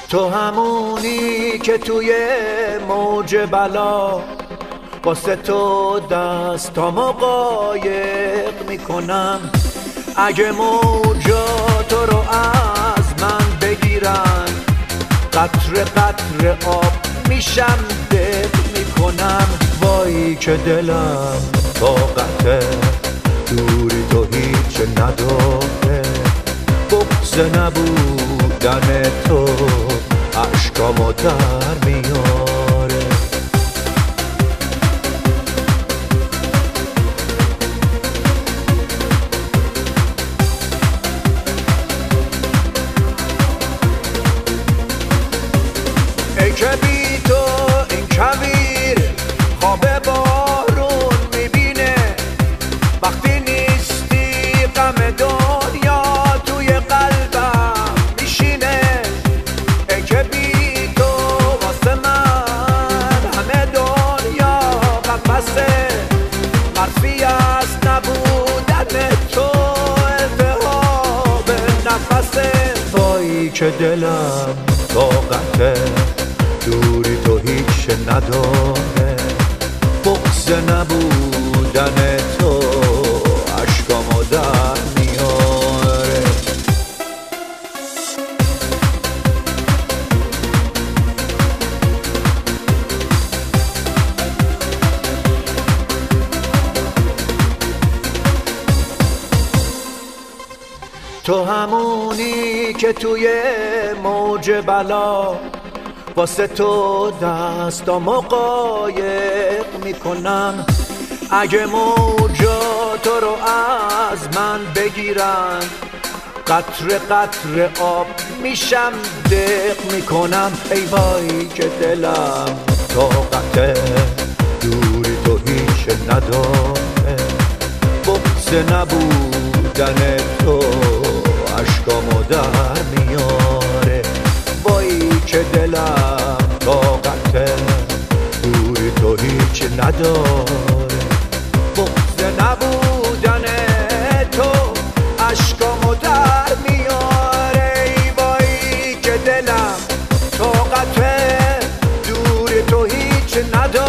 تو همونی که توی موج بلا واسه تو دستامو قایق میکنم. اگه موجا تو رو از من بگیرن قطره قطره آب میشم دق میکنم. وای که دلم طاقته دوری تو هیچ نداره، بغض نبودن تو عشقامو در میاره. ای که بی تو این کویر خواب بارون میبینه، وقتی نیستی غم دنیا توی قلبم میشینه. ای که بی تو واسه من همه دنیا قفسه، حرفی از نبودن تو التهاب نفسه. وای که دلم طاقته دوری تو هیچ نداره، بغض نبودن تو عشقامو در میاره. تو همونی که توی موج بلا واسه تو دستامو قایق میکنم. اگه موجا تو رو از من بگیرن قطره قطره آب میشم دق میکنم. ای وای که دلم طاقته دوری تو هیچ نداره، بغض نبودن تو عشقامو در میاره. وای که دلم طاقته دوری تو هیچ نداره، بغض نبودن تو عشقامو در میاره. ای وای که دلم طاقته دوری تو هیچ نداره،